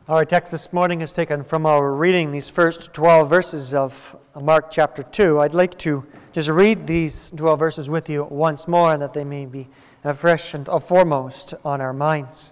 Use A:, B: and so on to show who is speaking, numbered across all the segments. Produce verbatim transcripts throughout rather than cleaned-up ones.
A: Our text this morning is taken from our reading these first twelve verses of Mark chapter two. I'd like to just read these twelve verses with you once more, that they may be fresh and foremost on our minds.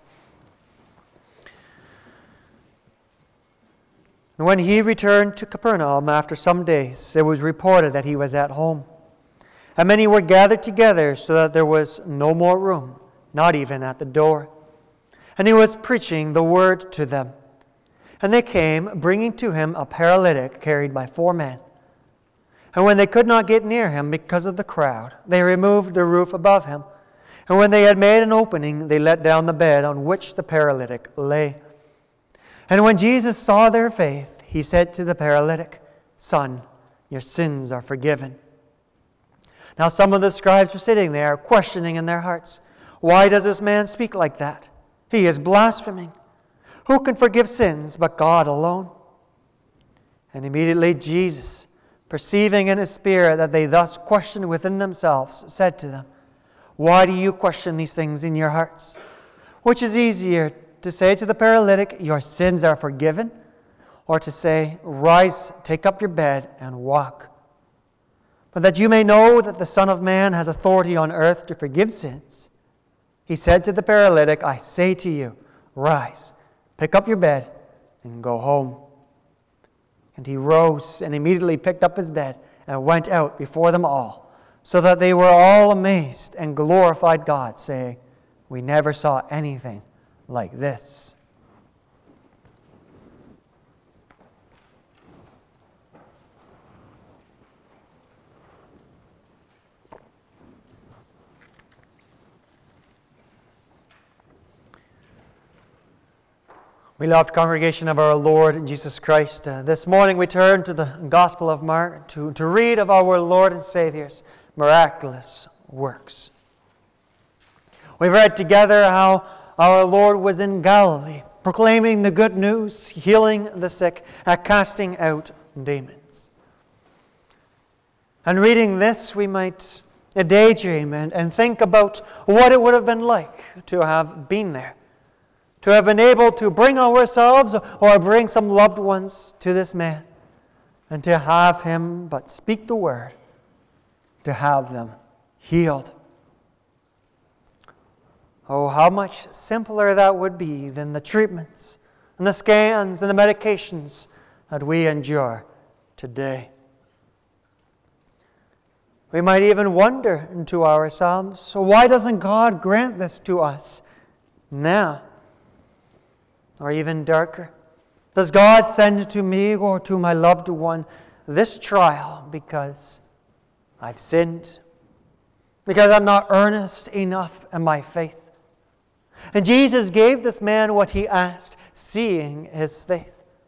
A: And when he returned to Capernaum after some days, it was reported that he was at home. And many were gathered together, so that there was no more room, not even at the door. And he was preaching the word to them. And they came, bringing to him a paralytic carried by four men. And when they could not get near him because of the crowd, they removed the roof above him. And when they had made an opening, they let down the bed on which the paralytic lay. And when Jesus saw their faith, he said to the paralytic, "Son, your sins are forgiven." Now some of the scribes were sitting there, questioning in their hearts, "Why does this man speak like that? He is blaspheming. Who can forgive sins but God alone?" And immediately Jesus, perceiving in his spirit that they thus questioned within themselves, said to them, "Why do you question these things in your hearts? Which is easier, to say to the paralytic, 'Your sins are forgiven,' or to say, 'Rise, take up your bed and walk'? But that you may know that the Son of Man has authority on earth to forgive sins," he said to the paralytic, "I say to you, rise, pick up your bed, and go home." And he rose and immediately picked up his bed and went out before them all, so that they were all amazed and glorified God, saying, "We never saw anything like this." Beloved congregation of our Lord Jesus Christ, uh, this morning we turn to the Gospel of Mark to, to read of our Lord and Savior's miraculous works. We've read together how our Lord was in Galilee, proclaiming the good news, healing the sick, and casting out demons. And reading this, we might daydream and, and think about what it would have been like to have been there, to have been able to bring ourselves or bring some loved ones to this man, and to have him but speak the word, to have them healed. Oh, how much simpler that would be than the treatments and the scans and the medications that we endure today. We might even wonder to ourselves, so why doesn't God grant this to us now? Or even darker, does God send to me or to my loved one this trial because I've sinned? Because I'm not earnest enough in my faith? And Jesus gave this man what he asked, seeing his faith.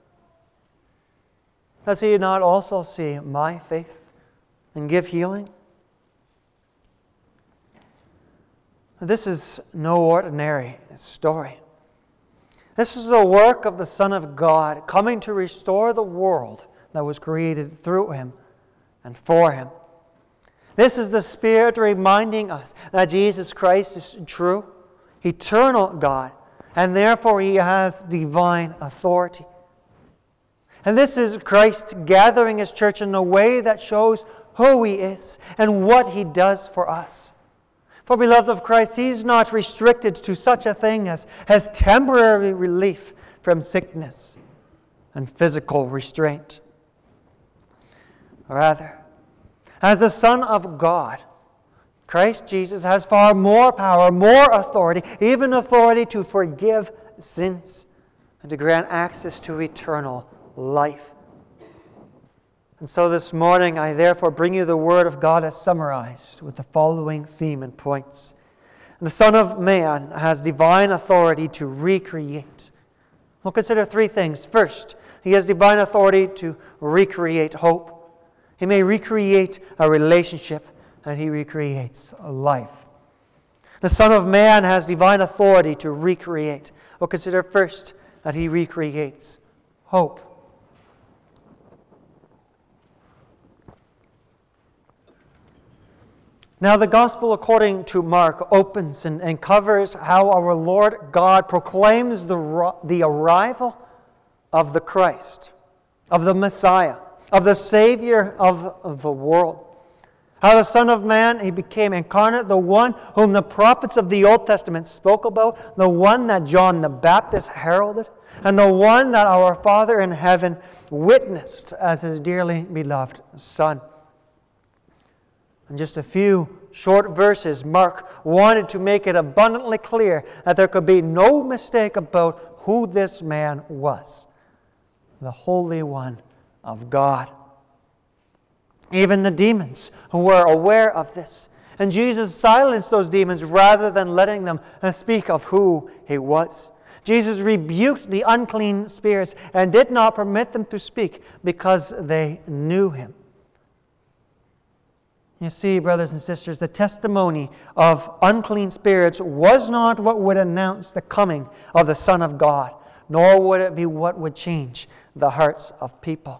A: Does he not also see my faith and give healing? This is no ordinary story. This is the work of the Son of God coming to restore the world that was created through Him and for Him. This is the Spirit reminding us that Jesus Christ is true, eternal God, and therefore He has divine authority. And this is Christ gathering His church in a way that shows who He is and what He does for us. For beloved of Christ, He's not restricted to such a thing as, as temporary relief from sickness and physical restraint. Rather, as the Son of God, Christ Jesus has far more power, more authority, even authority to forgive sins and to grant access to eternal life. And so this morning I therefore bring you the Word of God as summarized with the following theme and points. The Son of Man has divine authority to recreate. We'll consider three things. First, He has divine authority to recreate hope. He may recreate a relationship, and He recreates a life. The Son of Man has divine authority to recreate. We'll consider first that He recreates hope. Now the Gospel according to Mark opens and, and covers how our Lord God proclaims the, the arrival of the Christ, of the Messiah, of the Savior of, of the world. How the Son of Man, He became incarnate, the one whom the prophets of the Old Testament spoke about, the one that John the Baptist heralded, and the one that our Father in heaven witnessed as His dearly beloved Son. In just a few short verses, Mark wanted to make it abundantly clear that there could be no mistake about who this man was, the Holy One of God. Even the demons were aware of this. And Jesus silenced those demons rather than letting them speak of who He was. Jesus rebuked the unclean spirits and did not permit them to speak because they knew Him. You see, brothers and sisters, the testimony of unclean spirits was not what would announce the coming of the Son of God, nor would it be what would change the hearts of people.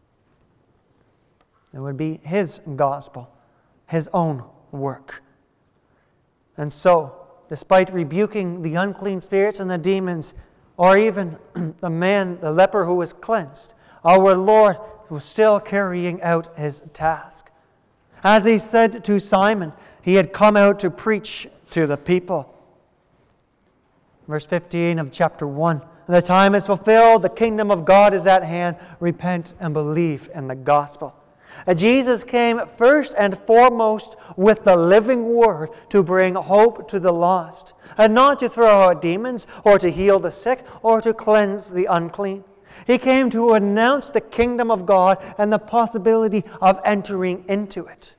A: It would be His gospel, His own work. And so, despite rebuking the unclean spirits and the demons, or even the man, the leper who was cleansed, our Lord was still carrying out His task. As He said to Simon, He had come out to preach to the people. Verse fifteen of chapter one. The time is fulfilled, the kingdom of God is at hand. Repent and believe in the gospel. And Jesus came first and foremost with the living Word to bring hope to the lost, and not to throw out demons, or to heal the sick, or to cleanse the unclean. He came to announce the kingdom of God and the possibility of entering into it.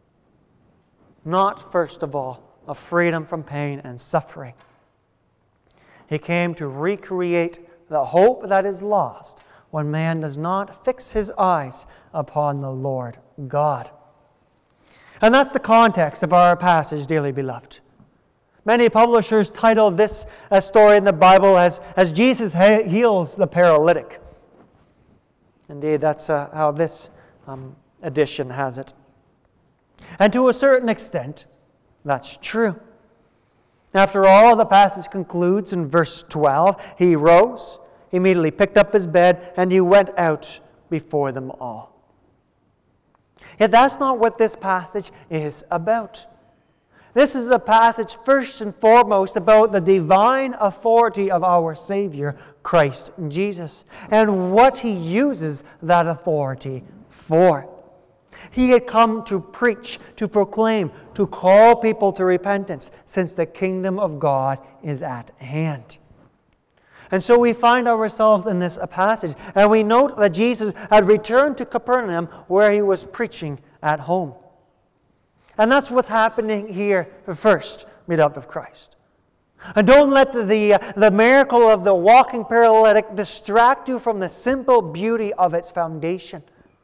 A: Not, first of all, of freedom from pain and suffering. He came to recreate the hope that is lost when man does not fix his eyes upon the Lord God. And that's the context of our passage, dearly beloved. Many publishers title this a story in the Bible as, as Jesus heals the paralytic. Indeed, that's uh, how this um, edition has it. And to a certain extent, that's true. After all, the passage concludes in verse twelve. He rose, immediately picked up his bed, and he went out before them all. Yet that's not what this passage is about. This is a passage first and foremost about the divine authority of our Savior, Christ Jesus, and what He uses that authority for. He had come to preach, to proclaim, to call people to repentance, since the kingdom of God is at hand. And so we find ourselves in this passage, and we note that Jesus had returned to Capernaum, where He was preaching at home. And that's what's happening here first, beloved of Christ. And don't let the, uh, the miracle of the walking paralytic distract you from the simple beauty of its foundation.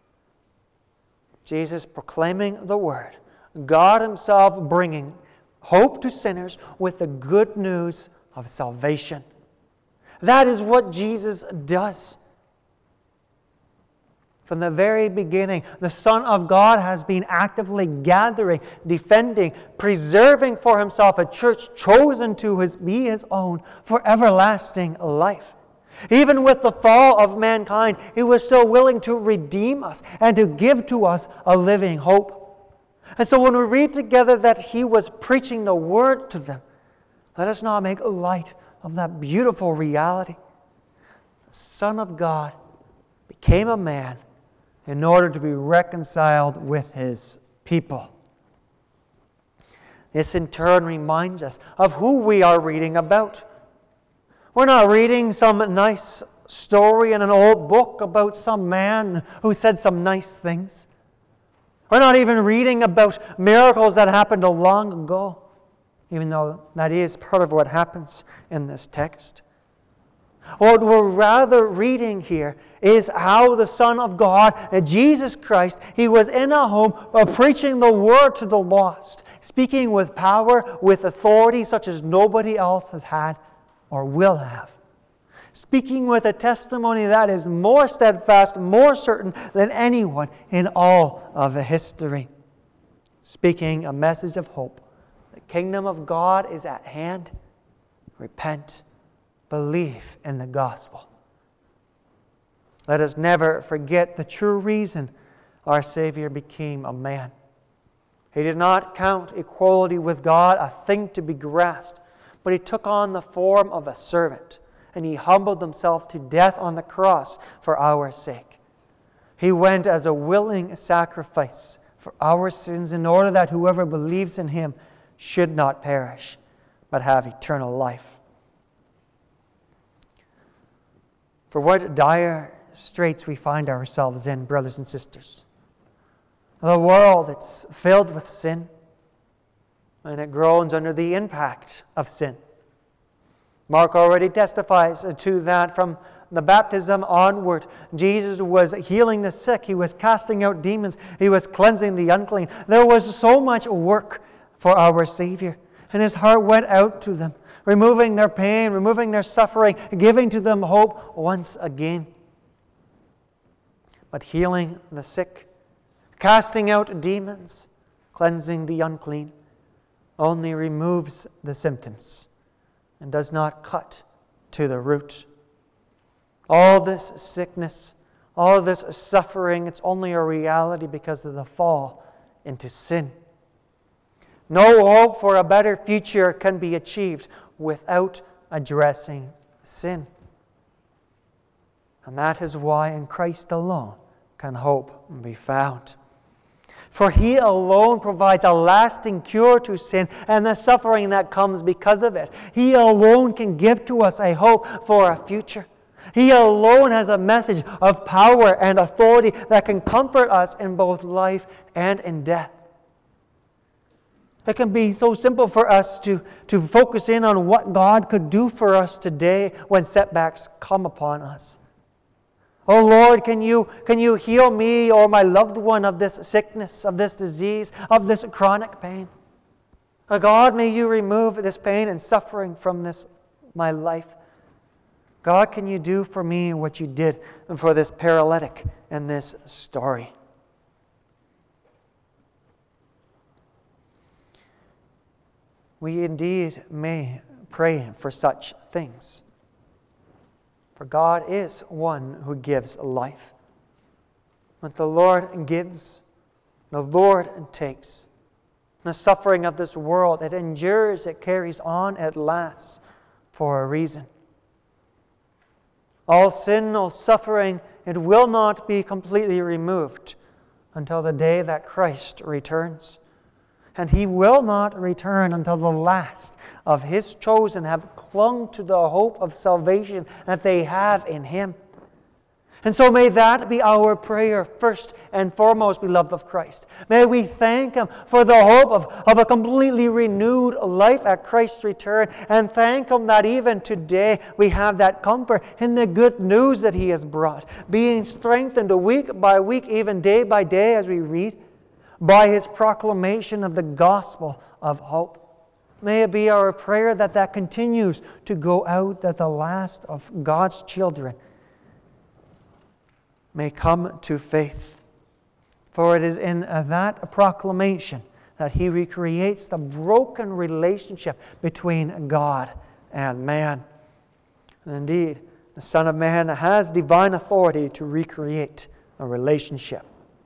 A: Jesus proclaiming the Word, God Himself bringing hope to sinners with the good news of salvation. That is what Jesus does. From the very beginning, the Son of God has been actively gathering, defending, preserving for Himself a church chosen to his, be His own for everlasting life. Even with the fall of mankind, He was still willing to redeem us and to give to us a living hope. And so when we read together that He was preaching the Word to them, let us not make light of that beautiful reality. The Son of God became a man in order to be reconciled with His people. This in turn reminds us of who we are reading about. We're not reading some nice story in an old book about some man who said some nice things. We're not even reading about miracles that happened long ago, even though that is part of what happens in this text. What we're rather reading here is how the Son of God, Jesus Christ, He was in a home uh, preaching the Word to the lost, speaking with power, with authority such as nobody else has had or will have. Speaking with a testimony that is more steadfast, more certain than anyone in all of history. Speaking a message of hope. The kingdom of God is at hand. Repent. Believe in the gospel. Let us never forget the true reason our Savior became a man. He did not count equality with God a thing to be grasped, but He took on the form of a servant, and He humbled Himself to death on the cross for our sake. He went as a willing sacrifice for our sins in order that whoever believes in Him should not perish, but have eternal life. For what dire straits we find ourselves in, brothers and sisters. The world, it's filled with sin, and it groans under the impact of sin. Mark already testifies to that from the baptism onward. Jesus was healing the sick. He was casting out demons. He was cleansing the unclean. There was so much work for our Savior, and His heart went out to them, removing their pain, removing their suffering, giving to them hope once again. But healing the sick, casting out demons, cleansing the unclean, only removes the symptoms and does not cut to the root. All this sickness, all this suffering, it's only a reality because of the fall into sin. No hope for a better future can be achieved without addressing sin. And that is why in Christ alone can hope be found. For He alone provides a lasting cure to sin and the suffering that comes because of it. He alone can give to us a hope for a future. He alone has a message of power and authority that can comfort us in both life and in death. It can be so simple for us to, to focus in on what God could do for us today when setbacks come upon us. Oh Lord, can you, can you heal me or my loved one of this sickness, of this disease, of this chronic pain? Oh God, may you remove this pain and suffering from this my life. God, can you do for me what you did for this paralytic in this story? We indeed may pray for such things. For God is one who gives life. But the Lord gives, the Lord takes. The suffering of this world, it endures, it carries on, it lasts for a reason. All sin, all suffering, it will not be completely removed until the day that Christ returns. And He will not return until the last of His chosen have clung to the hope of salvation that they have in Him. And so may that be our prayer first and foremost, beloved of Christ. May we thank Him for the hope of, of a completely renewed life at Christ's return, and thank Him that even today we have that comfort in the good news that He has brought, being strengthened week by week, even day by day as we read, by His proclamation of the gospel of hope. May it be our prayer that that continues to go out, that the last of God's children may come to faith. For it is in that proclamation that He recreates the broken relationship between God and man. And indeed, the Son of Man has divine authority to recreate a relationship.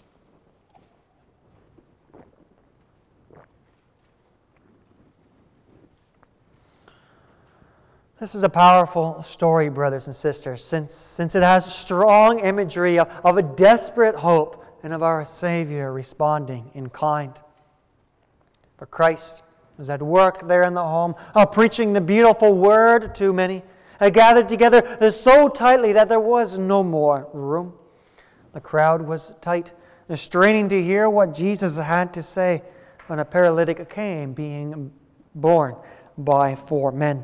A: This is a powerful story, brothers and sisters, since, since it has strong imagery of, of a desperate hope and of our Savior responding in kind. For Christ was at work there in the home, uh, preaching the beautiful word to many, uh, gathered together so tightly that there was no more room. The crowd was tight, uh, straining to hear what Jesus had to say when a paralytic came, being borne by four men.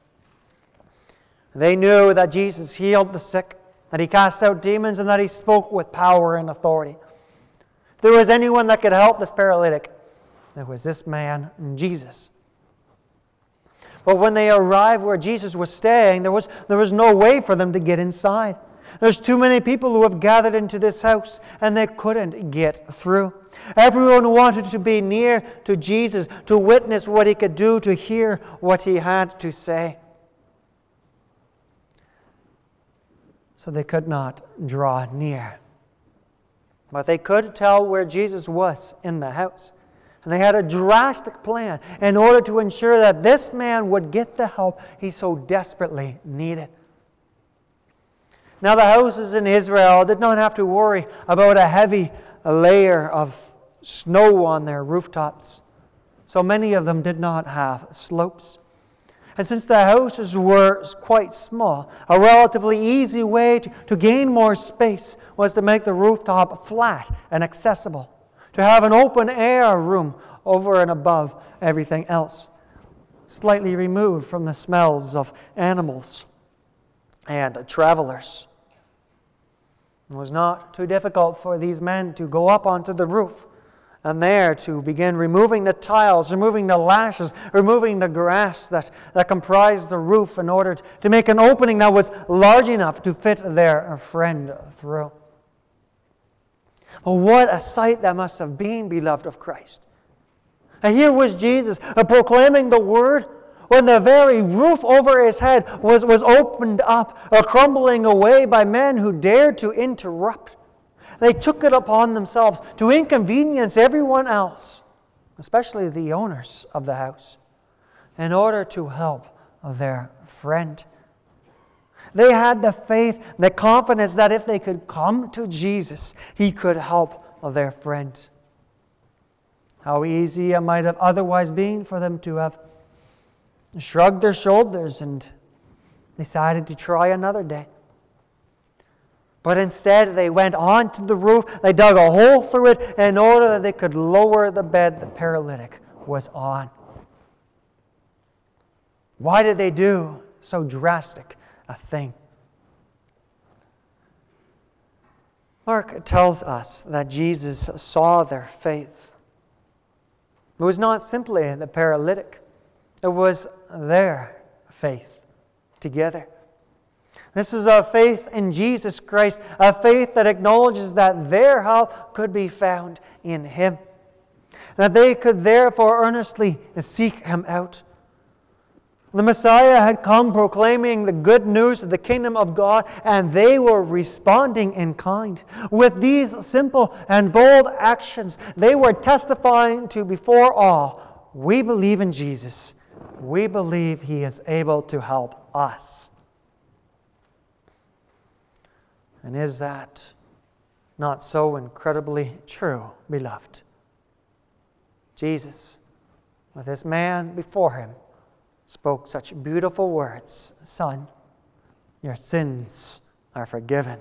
A: They knew that Jesus healed the sick, that He cast out demons, and that He spoke with power and authority. If there was anyone that could help this paralytic, there was this man, Jesus. But when they arrived where Jesus was staying, there was, there was no way for them to get inside. There's too many people who have gathered into this house, and they couldn't get through. Everyone wanted to be near to Jesus, to witness what He could do, to hear what He had to say. so they could not draw near. But they could tell where Jesus was in the house. And they had a drastic plan in order to ensure that this man would get the help he so desperately needed. Now, the houses in Israel did not have to worry about a heavy layer of snow on their rooftops. So many of them did not have slopes. And since the houses were quite small, a relatively easy way to, to gain more space was to make the rooftop flat and accessible, to have an open air room over and above everything else, slightly removed from the smells of animals and travelers. It was not too difficult for these men to go up onto the roof and there to begin removing the tiles, removing the lashes, removing the grass that, that comprised the roof in order to make an opening that was large enough to fit their friend through. Well, what a sight that must have been, beloved of Christ. And here was Jesus uh, proclaiming the Word when the very roof over his head was, was opened up, uh, crumbling away by men who dared to interrupt. They took it upon themselves to inconvenience everyone else, especially the owners of the house, in order to help their friend. They had the faith, the confidence that if they could come to Jesus, He could help their friend. How easy it might have otherwise been for them to have shrugged their shoulders and decided to try another day. But instead, they went onto the roof, they dug a hole through it in order that they could lower the bed the paralytic was on. Why did they do so drastic a thing? Mark tells us that Jesus saw their faith. It was not simply the paralytic, it was their faith together. This is a faith in Jesus Christ, a faith that acknowledges that their help could be found in Him, that they could therefore earnestly seek Him out. The Messiah had come proclaiming the good news of the kingdom of God, and they were responding in kind. With these simple and bold actions, they were testifying to before all, we believe in Jesus. We believe He is able to help us. And is that not so incredibly true, beloved? Jesus, with this man before Him, spoke such beautiful words. Son, your sins are forgiven.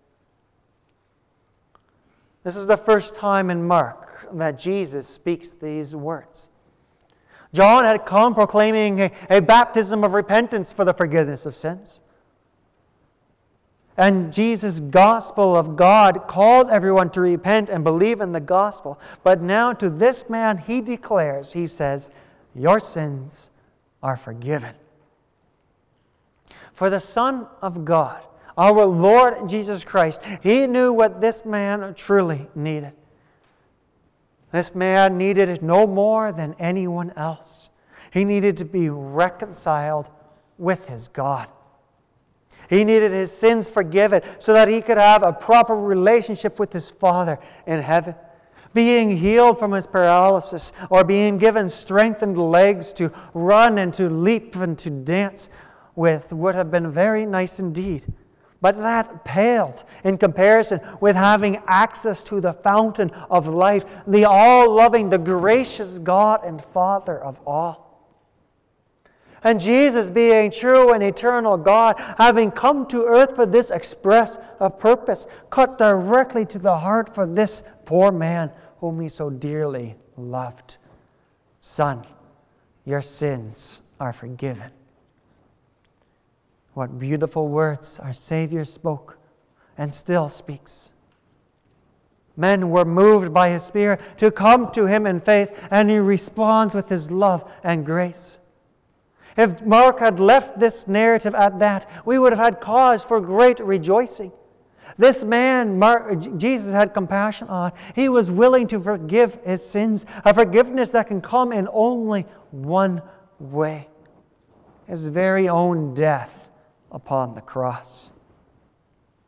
A: This is the first time in Mark that Jesus speaks these words. John had come proclaiming a, a baptism of repentance for the forgiveness of sins. And Jesus' gospel of God called everyone to repent and believe in the gospel. But now to this man He declares, He says, your sins are forgiven. For the Son of God, our Lord Jesus Christ, He knew what this man truly needed. This man needed it no more than anyone else. He needed to be reconciled with his God. He needed his sins forgiven so that he could have a proper relationship with his Father in heaven. Being healed from his paralysis, or being given strengthened legs to run and to leap and to dance with would have been very nice indeed. But that paled in comparison with having access to the fountain of life, the all-loving, the gracious God and Father of all. And Jesus, being true and eternal God, having come to earth for this express purpose, cut directly to the heart for this poor man whom He so dearly loved. Son, your sins are forgiven. What beautiful words our Savior spoke and still speaks. Men were moved by His Spirit to come to Him in faith, and He responds with His love and grace. If Mark had left this narrative at that, we would have had cause for great rejoicing. This man, Mark, Jesus had compassion on. He was willing to forgive his sins, a forgiveness that can come in only one way: His very own death upon the cross.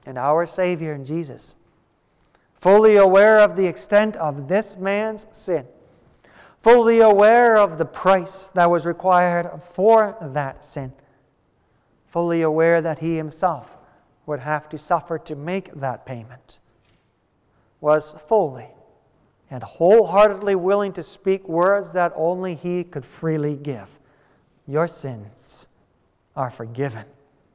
A: and our Savior in Jesus, fully aware of the extent of this man's sin, fully aware of the price that was required for that sin, fully aware that He Himself would have to suffer to make that payment, was fully and wholeheartedly willing to speak words that only He could freely give. Your sins are forgiven.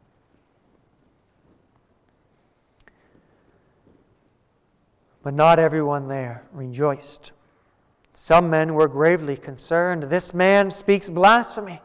A: But not everyone there rejoiced. Some men were gravely concerned. This man speaks blasphemy.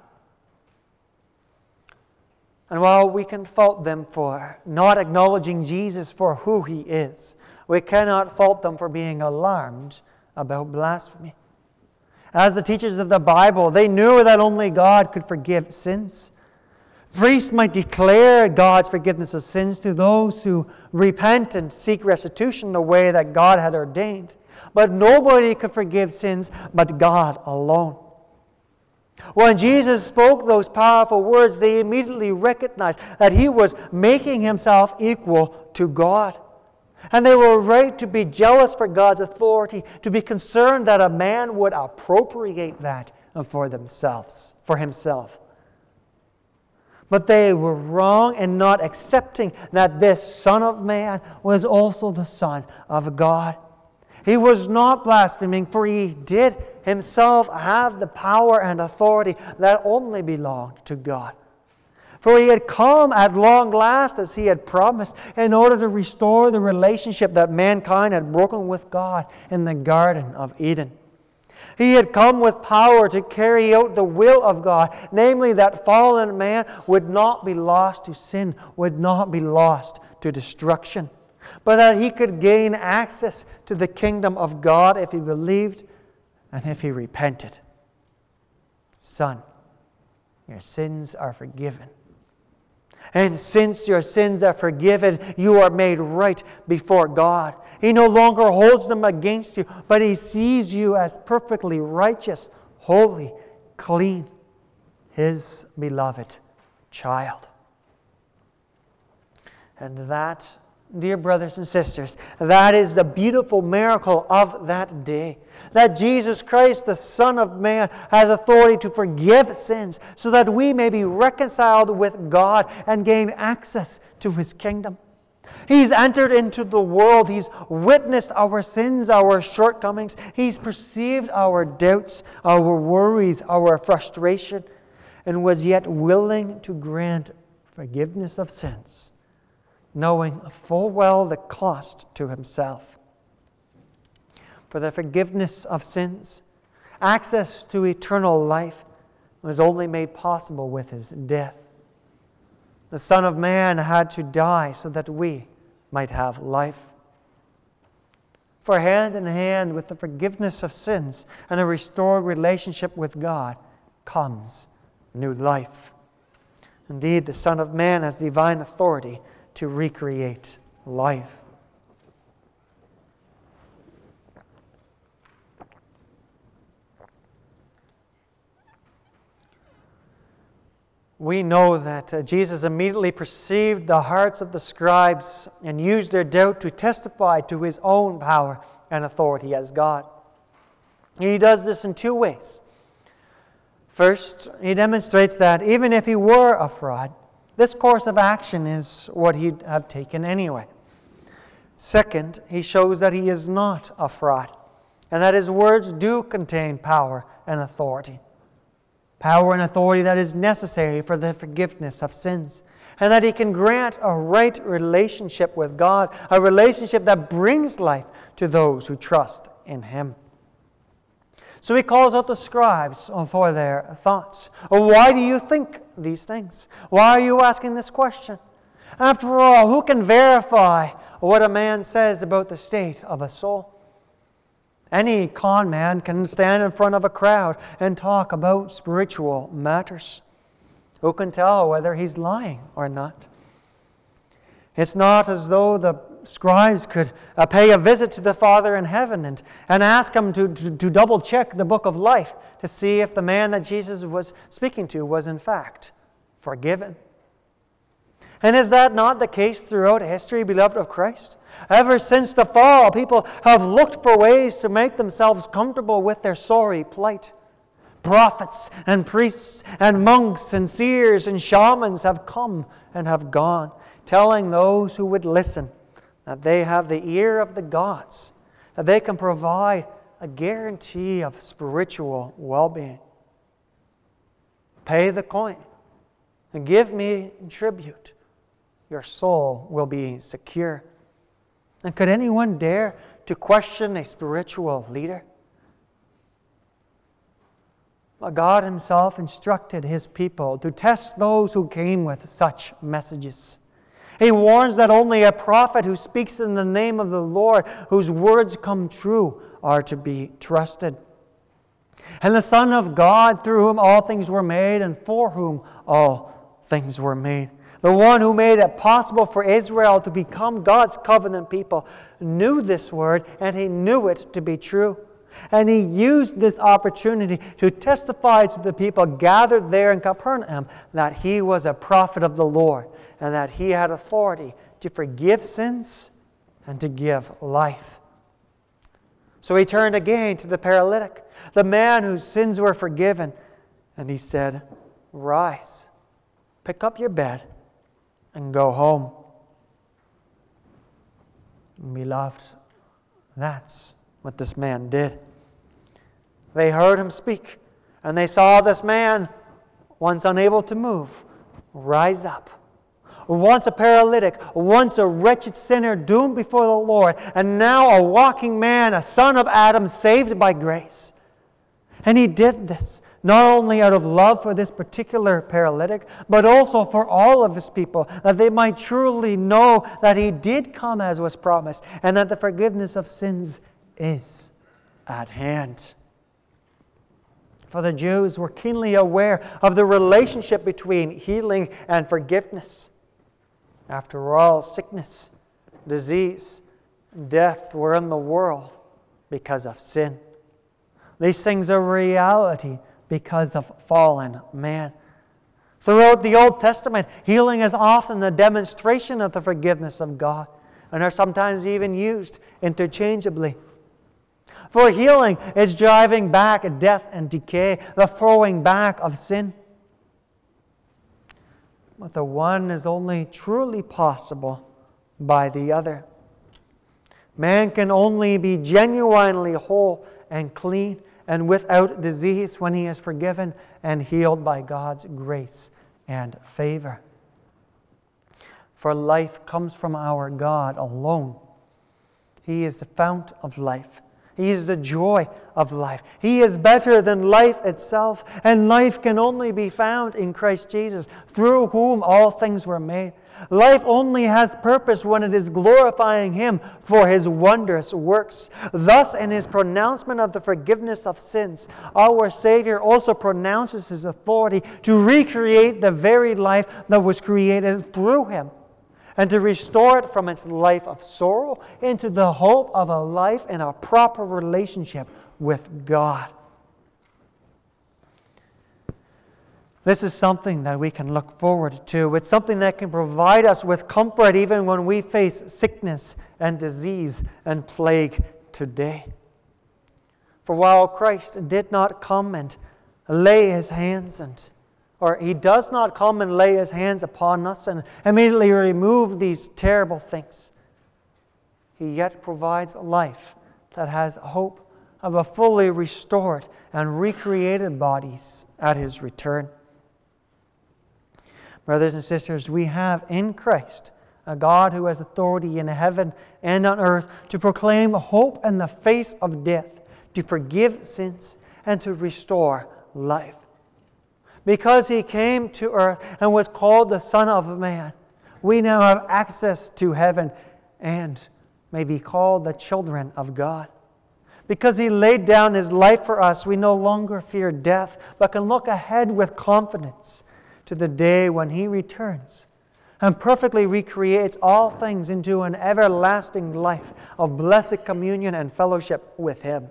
A: And while we can fault them for not acknowledging Jesus for who He is, we cannot fault them for being alarmed about blasphemy. As the teachers of the Bible, they knew that only God could forgive sins. Priests might declare God's forgiveness of sins to those who repent and seek restitution the way that God had ordained. But nobody could forgive sins but God alone. When Jesus spoke those powerful words, they immediately recognized that He was making Himself equal to God. And they were right to be jealous for God's authority, to be concerned that a man would appropriate that for themselves, for himself. But they were wrong in not accepting that this Son of Man was also the Son of God. He was not blaspheming, for He did Himself have the power and authority that only belonged to God. For He had come at long last, as He had promised, in order to restore the relationship that mankind had broken with God in the Garden of Eden. He had come with power to carry out the will of God, namely that fallen man would not be lost to sin, would not be lost to destruction, but that he could gain access to the kingdom of God if he believed and if he repented. Son, your sins are forgiven. And since your sins are forgiven, you are made right before God. He no longer holds them against you, but He sees you as perfectly righteous, holy, clean, His beloved child. And that, dear brothers and sisters, that is the beautiful miracle of that day. That Jesus Christ, the Son of Man, has authority to forgive sins so that we may be reconciled with God and gain access to His kingdom. He's entered into the world. He's witnessed our sins, our shortcomings. He's perceived our doubts, our worries, our frustration, and was yet willing to grant forgiveness of sins, knowing full well the cost to Himself. For the forgiveness of sins, access to eternal life, was only made possible with His death. The Son of Man had to die so that we might have life. For hand in hand with the forgiveness of sins and a restored relationship with God comes new life. Indeed, the Son of Man has divine authority to recreate life. We know that uh, Jesus immediately perceived the hearts of the scribes and used their doubt to testify to His own power and authority as God. He does this in two ways. First, He demonstrates that even if He were a fraud, this course of action is what He'd have taken anyway. Second, He shows that He is not a fraud, and that His words do contain power and authority. Power and authority that is necessary for the forgiveness of sins. And that He can grant a right relationship with God, a relationship that brings life to those who trust in Him. So He calls out the scribes for their thoughts. Why do you think these things? Why are you asking this question? After all, who can verify what a man says about the state of a soul? Any con man can stand in front of a crowd and talk about spiritual matters. Who can tell whether he's lying or not? It's not as though the scribes could uh, pay a visit to the Father in heaven and, and ask Him to, to, to double check the book of life to see if the man that Jesus was speaking to was in fact forgiven. And is that not the case throughout history, beloved of Christ? Ever since the fall, people have looked for ways to make themselves comfortable with their sorry plight. Prophets and priests and monks and seers and shamans have come and have gone, telling those who would listen that they have the ear of the gods, that they can provide a guarantee of spiritual well-being. Pay the coin and give me tribute. Your soul will be secure. And could anyone dare to question a spiritual leader? Well, God Himself instructed His people to test those who came with such messages. He warns that only a prophet who speaks in the name of the Lord, whose words come true, are to be trusted. And the Son of God, through whom all things were made and for whom all things were made, the one who made it possible for Israel to become God's covenant people, knew this word and He knew it to be true. And He used this opportunity to testify to the people gathered there in Capernaum that He was a prophet of the Lord and that He had authority to forgive sins and to give life. So He turned again to the paralytic, the man whose sins were forgiven, and He said, "Rise, pick up your bed, and go home." Beloved, that's what this man did. They heard him speak, and they saw this man, once unable to move, rise up. Once a paralytic, once a wretched sinner doomed before the Lord, and now a walking man, a son of Adam, saved by grace. And He did this not only out of love for this particular paralytic, but also for all of His people, that they might truly know that He did come as was promised, and that the forgiveness of sins is at hand. For the Jews were keenly aware of the relationship between healing and forgiveness. After all, sickness, disease, death were in the world because of sin. These things are reality because of fallen man. Throughout the Old Testament, healing is often a demonstration of the forgiveness of God, and are sometimes even used interchangeably. For healing is driving back death and decay, the throwing back of sin. But the one is only truly possible by the other. Man can only be genuinely whole and clean and without disease when he is forgiven and healed by God's grace and favor. For life comes from our God alone. He is the fount of life. He is the joy of life. He is better than life itself, and life can only be found in Christ Jesus, through whom all things were made. Life only has purpose when it is glorifying Him for His wondrous works. Thus, in His pronouncement of the forgiveness of sins, our Savior also pronounces His authority to recreate the very life that was created through Him, and to restore it from its life of sorrow into the hope of a life in a proper relationship with God. This is something that we can look forward to. It's something that can provide us with comfort even when we face sickness and disease and plague today. For while Christ did not come and lay His hands and Or He does not come and lay His hands upon us and immediately remove these terrible things, He yet provides life that has hope of a fully restored and recreated bodies at His return. Brothers and sisters, we have in Christ a God who has authority in heaven and on earth to proclaim hope in the face of death, to forgive sins, and to restore life. Because He came to earth and was called the Son of Man, we now have access to heaven and may be called the children of God. Because He laid down His life for us, we no longer fear death, but can look ahead with confidence to the day when He returns and perfectly recreates all things into an everlasting life of blessed communion and fellowship with Him.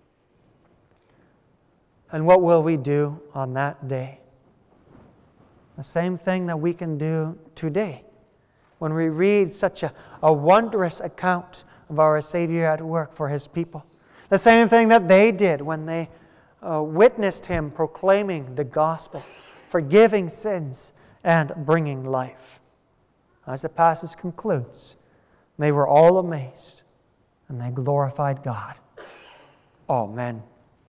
A: And what will we do on that day? The same thing that we can do today when we read such a, a wondrous account of our Savior at work for His people. The same thing that they did when they uh, witnessed Him proclaiming the gospel, forgiving sins, and bringing life. As the passage concludes, they were all amazed, and they glorified God. Amen.